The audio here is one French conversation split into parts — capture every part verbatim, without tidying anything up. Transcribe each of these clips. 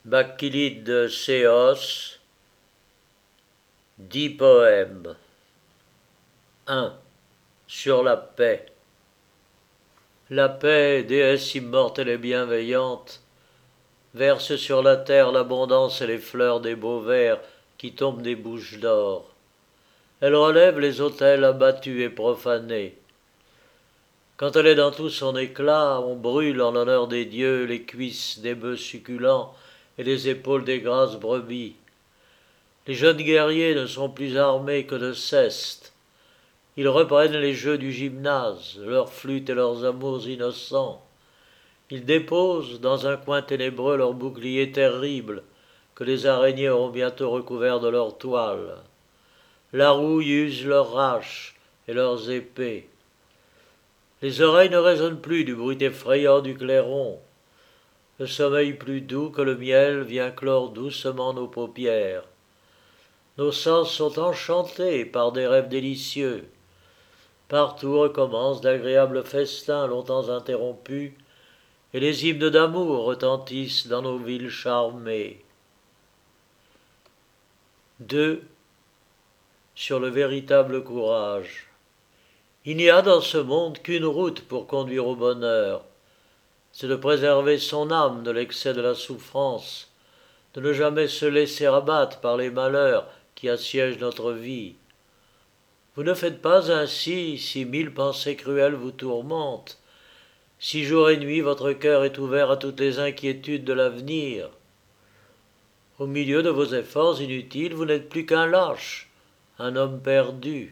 Bacchylides de Céos, dix poèmes. un. Sur la paix. La paix, déesse immortelle et bienveillante, verse sur la terre l'abondance et les fleurs des beaux vers qui tombent des bouches d'or. Elle relève les autels abattus et profanés. Quand elle est dans tout son éclat, on brûle en l'honneur des dieux les cuisses des bœufs succulents et les épaules des grasses brebis. Les jeunes guerriers ne sont plus armés que de cestes. Ils reprennent les jeux du gymnase, leurs flûtes et leurs amours innocents. Ils déposent dans un coin ténébreux leurs boucliers terribles, que les araignées auront bientôt recouverts de leurs toiles. La rouille use leurs haches et leurs épées. Les oreilles ne résonnent plus du bruit effrayant du clairon. Le sommeil plus doux que le miel vient clore doucement nos paupières. Nos sens sont enchantés par des rêves délicieux. Partout recommencent d'agréables festins longtemps interrompus, et les hymnes d'amour retentissent dans nos villes charmées. deux. Sur le véritable courage. Il n'y a dans ce monde qu'une route pour conduire au bonheur, c'est de préserver son âme de l'excès de la souffrance, de ne jamais se laisser abattre par les malheurs qui assiègent notre vie. Vous ne faites pas ainsi si mille pensées cruelles vous tourmentent, si jour et nuit votre cœur est ouvert à toutes les inquiétudes de l'avenir. Au milieu de vos efforts inutiles, vous n'êtes plus qu'un lâche, un homme perdu.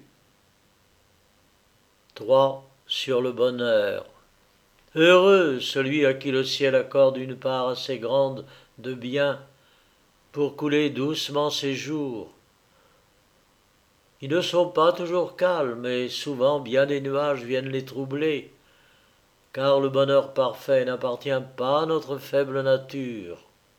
trois. Sur le bonheur. Heureux celui à qui le ciel accorde une part assez grande de bien pour couler doucement ses jours. Ils ne sont pas toujours calmes, et souvent bien des nuages viennent les troubler, car le bonheur parfait n'appartient pas à notre faible nature.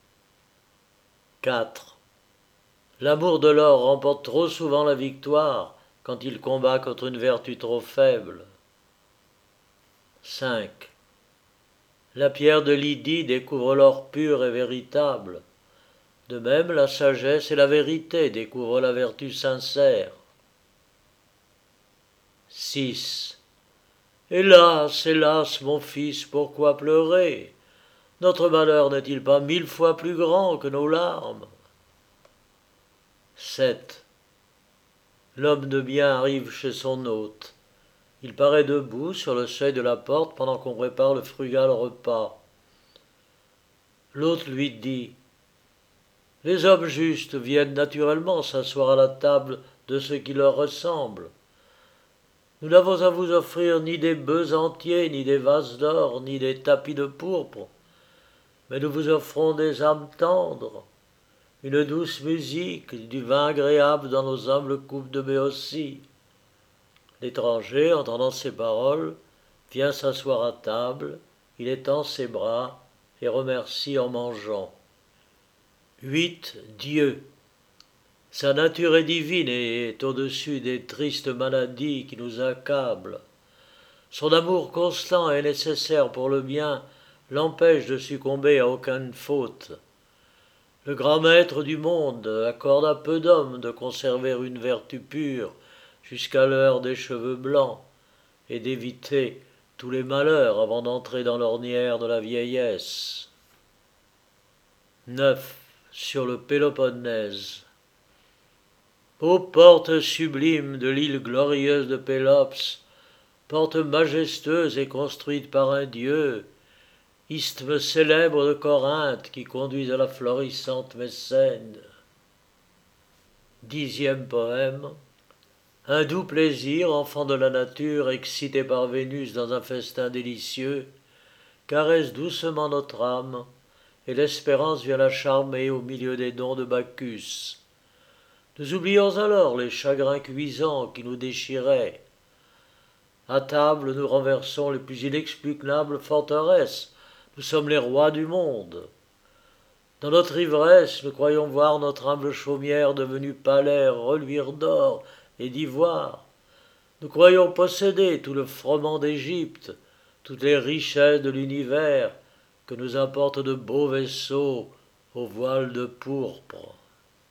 quatre. L'amour de l'or remporte trop souvent la victoire quand il combat contre une vertu trop faible. cinq. La pierre de Lydie découvre l'or pur et véritable. De même, la sagesse et la vérité découvrent la vertu sincère. six. Hélas, hélas, mon fils, pourquoi pleurer? Notre malheur n'est-il pas mille fois plus grand que nos larmes? sept. L'homme de bien arrive chez son hôte. Il paraît debout sur le seuil de la porte pendant qu'on prépare le frugal repas. L'hôte lui dit « Les hommes justes viennent naturellement s'asseoir à la table de ce qui leur ressemble. Nous n'avons à vous offrir ni des bœufs entiers, ni des vases d'or, ni des tapis de pourpre, mais nous vous offrons des âmes tendres, une douce musique, du vin agréable dans nos humbles coupes de Béotie. » L'étranger, entendant ces paroles, vient s'asseoir à table, il étend ses bras et remercie en mangeant. huit. Dieu. Sa nature est divine et est au-dessus des tristes maladies qui nous accablent. Son amour constant et nécessaire pour le bien l'empêche de succomber à aucune faute. Le grand maître du monde accorde à peu d'hommes de conserver une vertu pure jusqu'à l'heure des cheveux blancs, et d'éviter tous les malheurs avant d'entrer dans l'ornière de la vieillesse. neuf. Sur le Péloponnèse. Ô porte sublime de l'île glorieuse de Pélops, porte majestueuse et construite par un dieu, isthme célèbre de Corinthe qui conduit à la florissante Mécène. Dixième poème. Un doux plaisir, enfant de la nature, excité par Vénus dans un festin délicieux, caresse doucement notre âme, et l'espérance vient la charmer au milieu des dons de Bacchus. Nous oublions alors les chagrins cuisants qui nous déchiraient. À table, nous renversons les plus inexpucables forteresses, nous sommes les rois du monde. Dans notre ivresse, nous croyons voir notre humble chaumière devenue palais reluire d'or et d'ivoire. Nous croyons posséder tout le froment d'Égypte, toutes les richesses de l'univers que nous apportent de beaux vaisseaux au voile de pourpre.